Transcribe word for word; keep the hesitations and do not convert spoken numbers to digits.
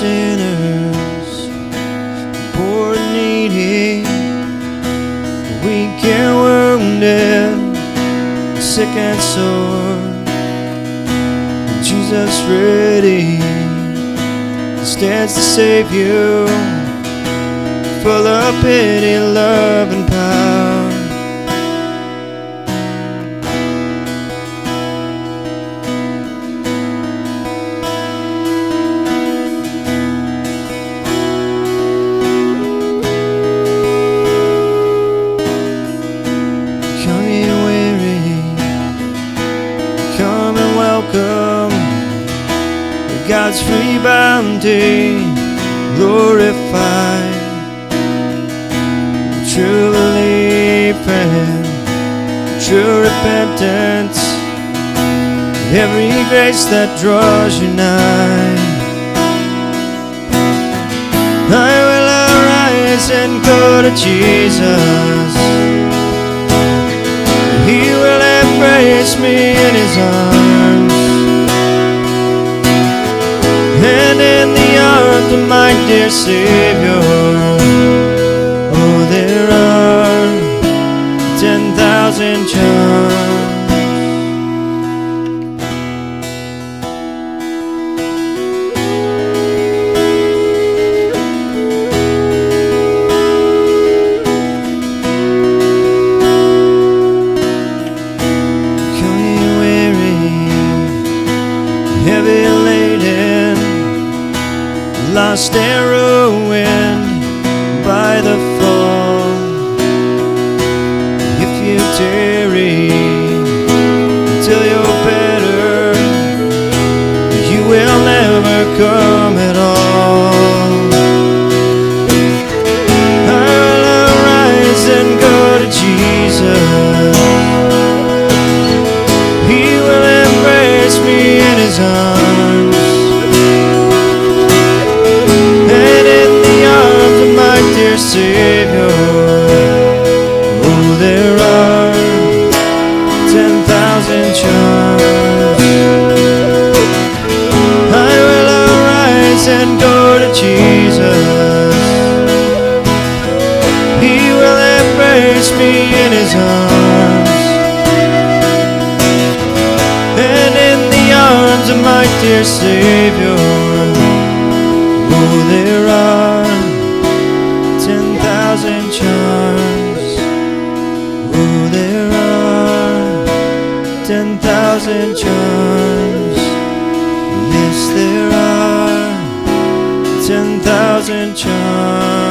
sinners, poor and needy, weak and wounded, sick and sore. Jesus ready stands to save you, full of pity, love, and power. Come ye weary, come and welcome God's free bounty glorified. True belief and true repentance, every grace that draws you nigh. I will arise and go to Jesus. He will embrace me in His arms, and in the arms of my dear Savior, oh, there are ten thousand charms. Come ye weary, heavy laden, lost and ruined by the fall. If you tarry until you're better, you will never come at all. I will arise and go to Jesus. He will embrace me in His arms, and in the arms of my dear Savior, oh, there are ten thousand charms. I will arise and go to Jesus. He will embrace me in His arms, and in the arms of my dear Savior, oh, there are ten thousand charms. Oh, there are ten thousand charms. Yes, there are ten thousand charms.